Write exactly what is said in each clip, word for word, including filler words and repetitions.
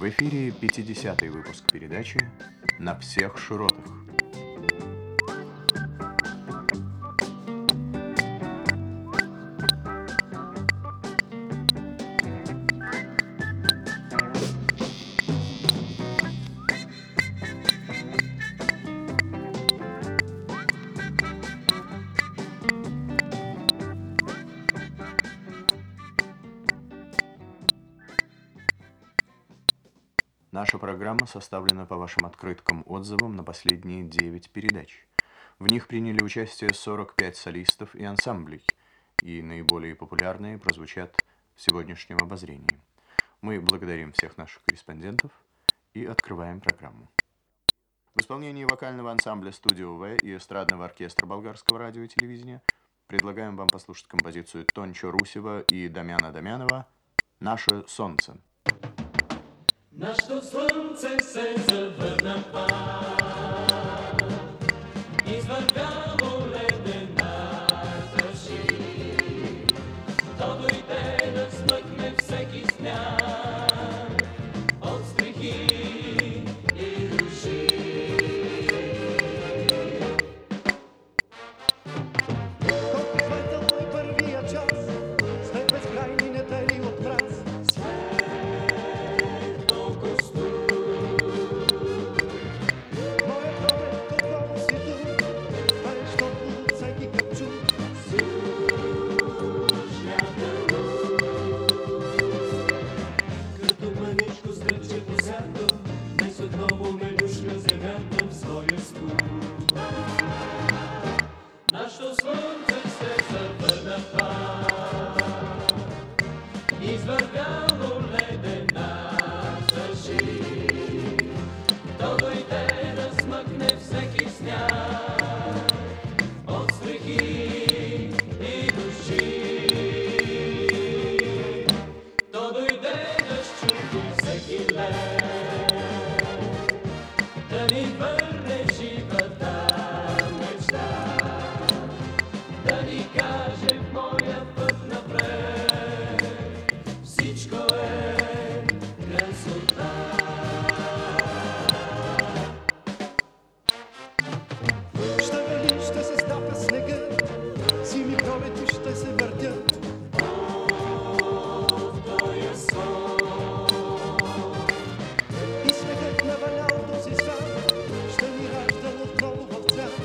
В эфире пятидесятый выпуск передачи «На всех широтах». Наша программа составлена по вашим открыткам отзывам на последние девять передач. В них приняли участие сорок пять солистов и ансамблей, и наиболее популярные прозвучат в сегодняшнем обозрении. Мы благодарим всех наших корреспондентов и открываем программу. В исполнении вокального ансамбля «Студио В» и эстрадного оркестра Болгарского радио и телевидения предлагаем вам послушать композицию Тончо Русева и Дамяна Дамянова «Наше солнце». Нашето слънце се завърна пак, извървяло ледената шир. То дойде да смъкне всеки сняг от стрехи и души. Колко светъл мой първия час, след безкрайни недели от мраз. Нашето слънце се завърна пак, извървяло ледената шир. То дойде да смъкне всеки сняг от стрехи и души. То дойде да счупи всеки лед, да ни върне живата мечта, да ни каже в моя път напред, всичко е красота. Ще вали, ще се стапя снега, зими пролети ще се въртят. В този сон И снегът навалял този свят, ще ни ражда отново в цвят.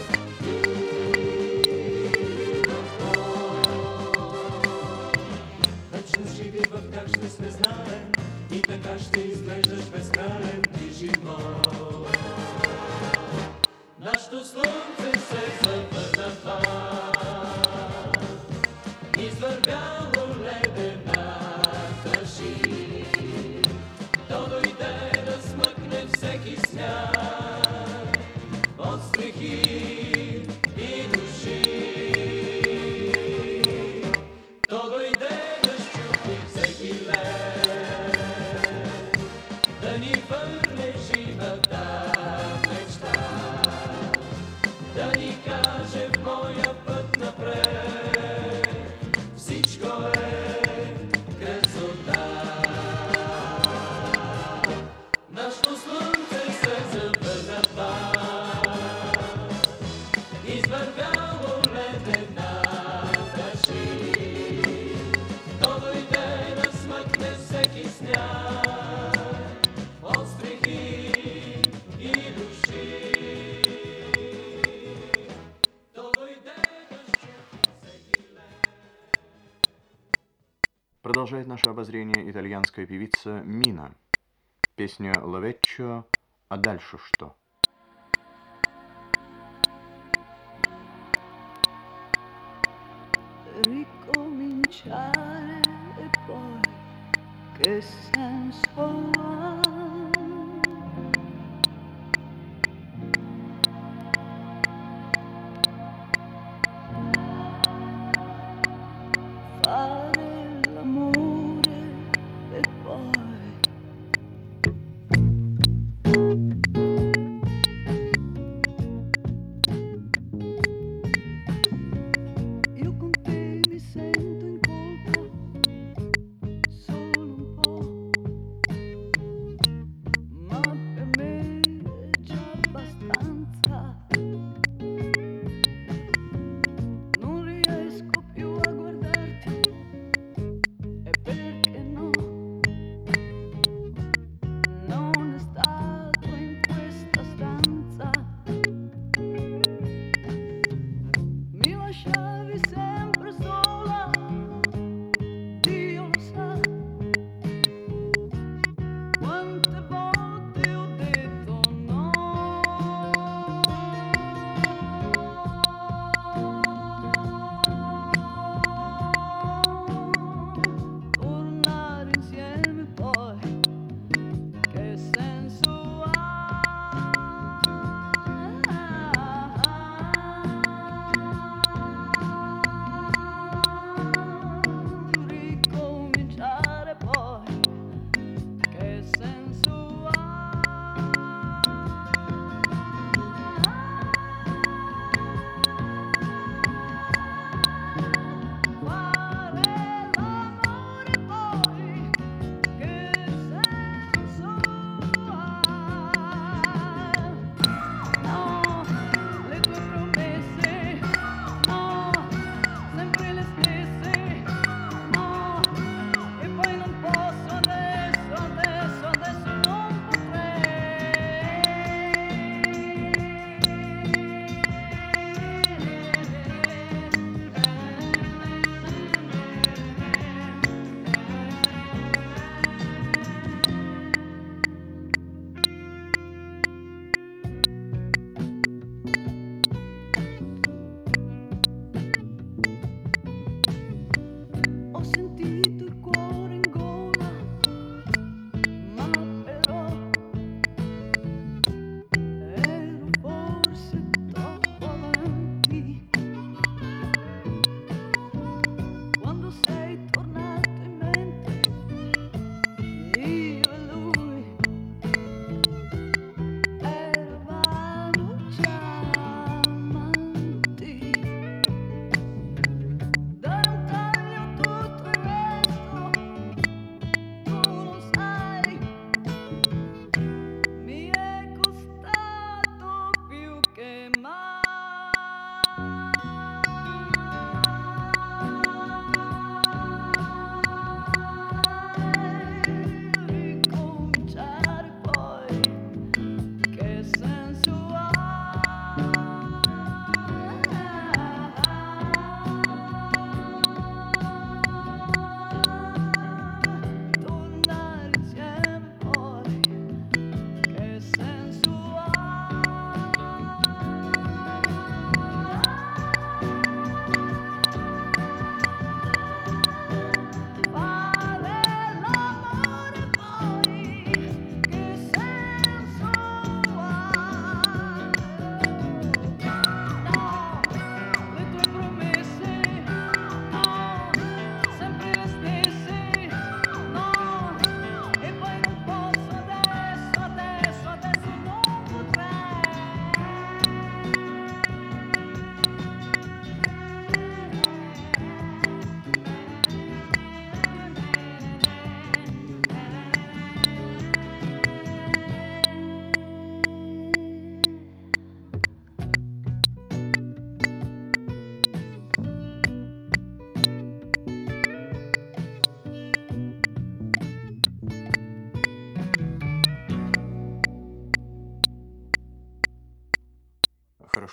вечно живи в как ще сме знаем, и така ще изглеждаш безкраен ти живот. Нашето слънце се завърна пак, извървяло ледената шир. То дойде да смъкне всеки сняг от стрехи и души. То дойде да счупи всеки лед, да ни върне живата мечта, да ни каже в моя път напред, всичко е красота. Нашето слънце се завърна пак, извървяло ледената шир. То дойде да смъкне всеки сняг от стрехи и души. То дойде да счупи всеки лед. Продолжает наше обозрение итальянская певица Мина. Песня «Лавеччо», а дальше что? Ricominciare e poi che senso ha? Fare l'amore e poi io con te mi sento in colpa solo un po'.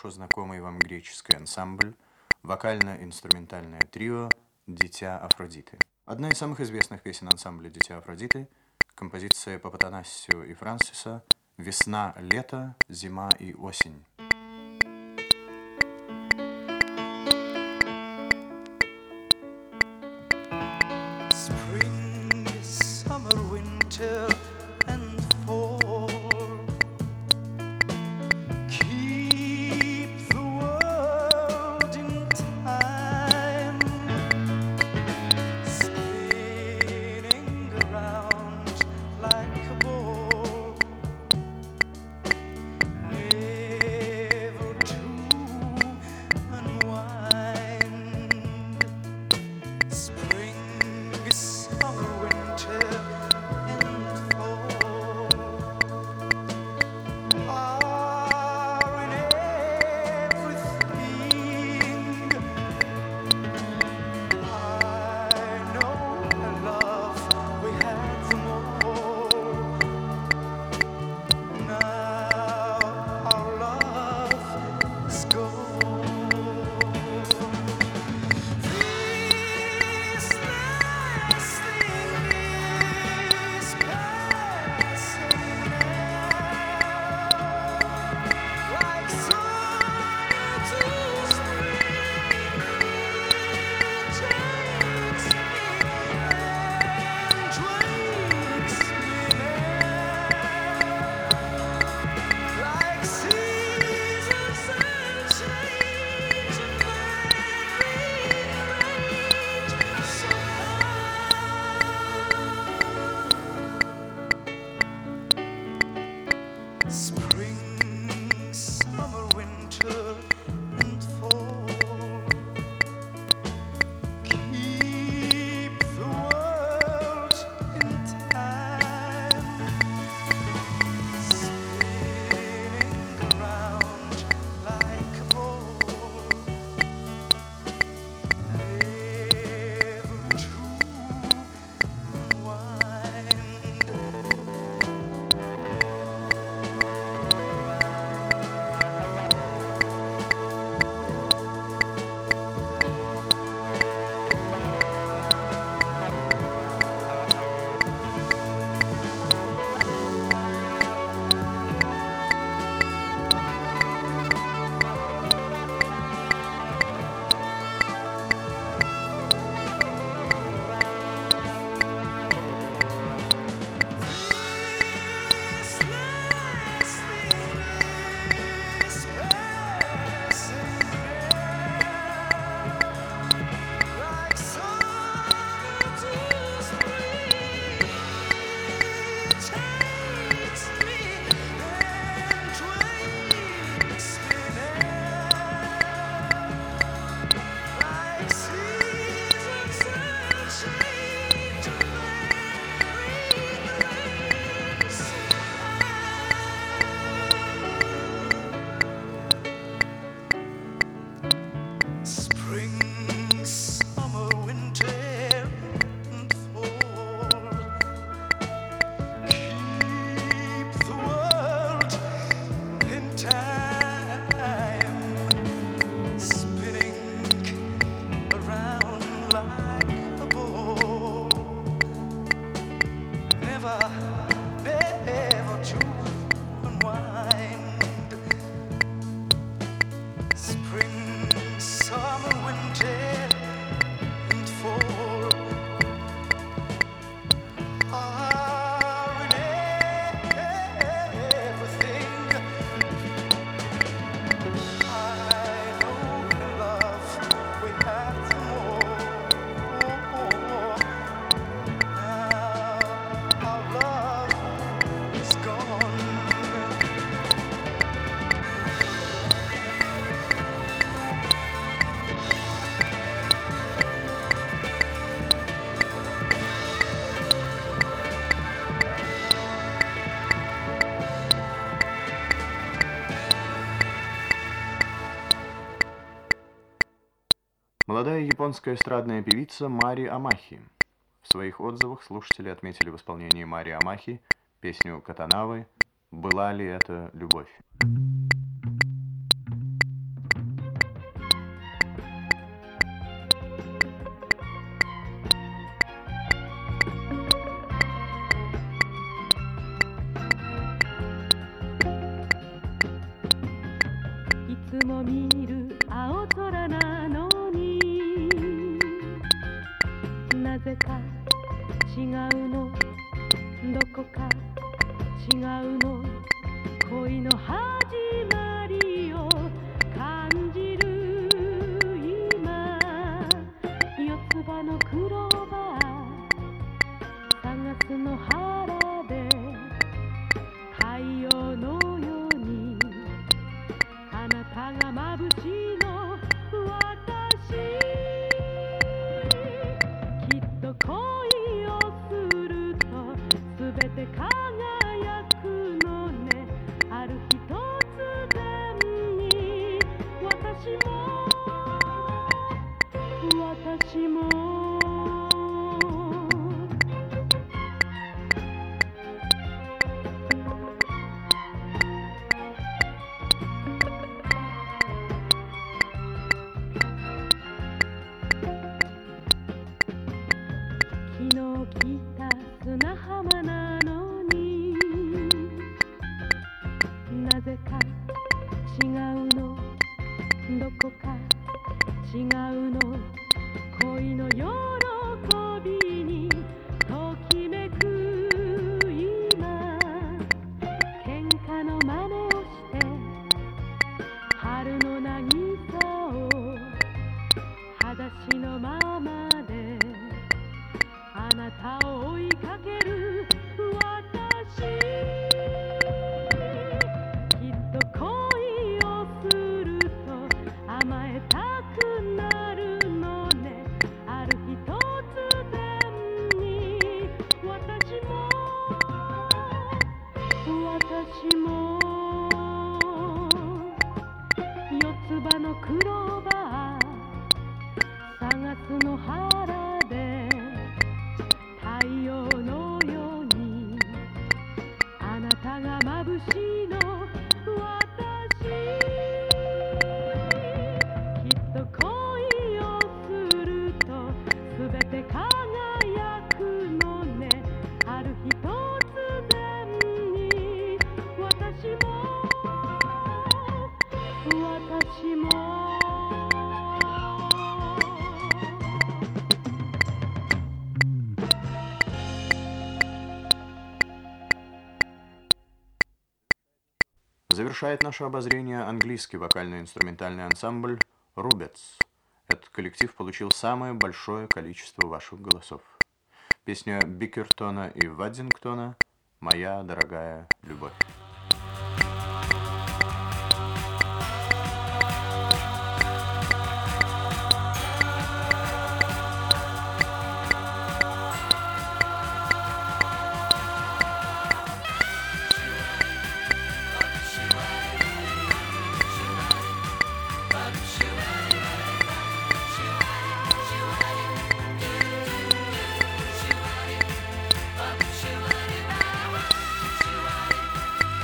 хорошо знакомый вам греческий ансамбль, вокально-инструментальное трио «Дитя Афродиты». Одна из самых известных песен ансамбля «Дитя Афродиты» — композиция Папатанассио и Франсиса «Весна, лето, зима и осень». Spring, summer, winter, and fall. Keep the world in time, spinning around like a ball, never to unwind. Spring, summer, winter, and fall are in everything. I know and love, we had them all. Now our love is gone. This last thing is passing now, like summer to spring, takes me and wakes me now, like seasons that change and then rearrange somehow. Spring, summer, winter, and fall. Keep the world in time, spinning around like a ball, never to unwind. This last thing is passing now, like summer to spring, takes me and wakes me now, like seasons that change and then rearrange somehow. Spring, summer, winter, and fall. Keep the world in time, spinning around like a ball, never, never to unwind. Spring, summer, winter, and fall are in everything. I know and love, we had them all. Now our love is gone. Молодая японская эстрадная певица Мари Амахи. В своих отзывах слушатели отметили в исполнении Мари Амахи песню Катанавы «Была ли это любовь?». 違うの恋の喜びにときめく今喧嘩の真似をして春の渚を裸足のままであなたを追いかける私きっと恋をすると甘えたくなるのねある日突然に私も私も四つ葉のクローバー探すの原で太陽のようにあなたが眩しいの私きっと恋をするとすべて輝くのねある日突然に私も私も Завершает наше обозрение английский вокально-инструментальный ансамбль «Рубец». Этот коллектив получил самое большое количество ваших голосов. Песня Бикертона и Ваддингтона «Моя дорогая любовь». Bye.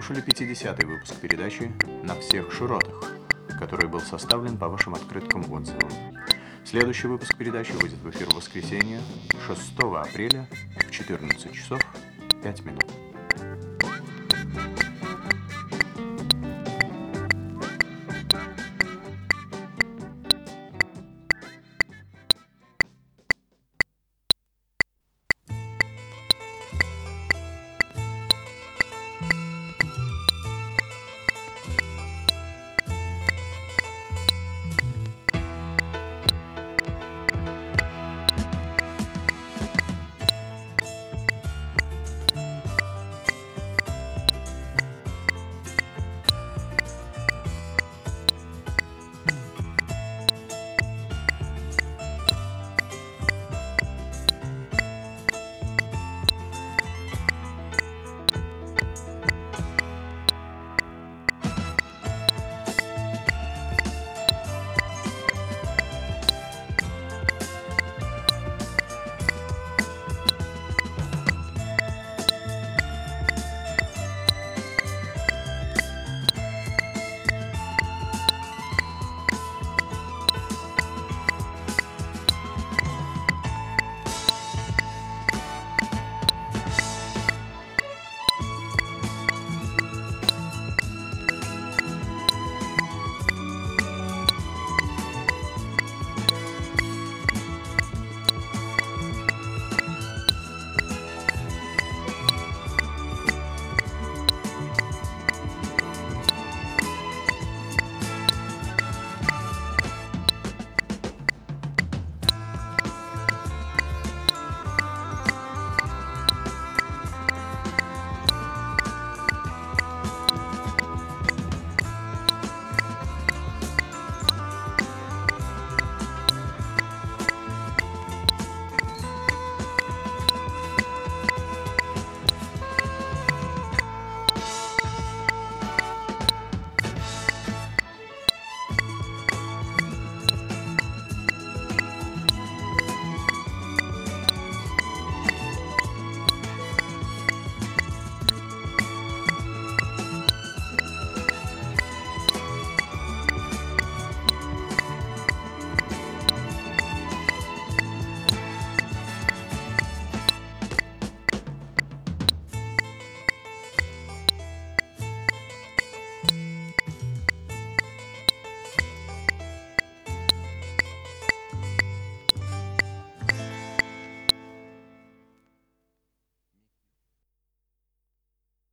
прослушали пятидесятый выпуск передачи «На всех широтах», который был составлен по вашим открыткам отзывам. Следующий выпуск передачи выйдет в эфир в воскресенье шестого апреля в четырнадцать часов пять минут.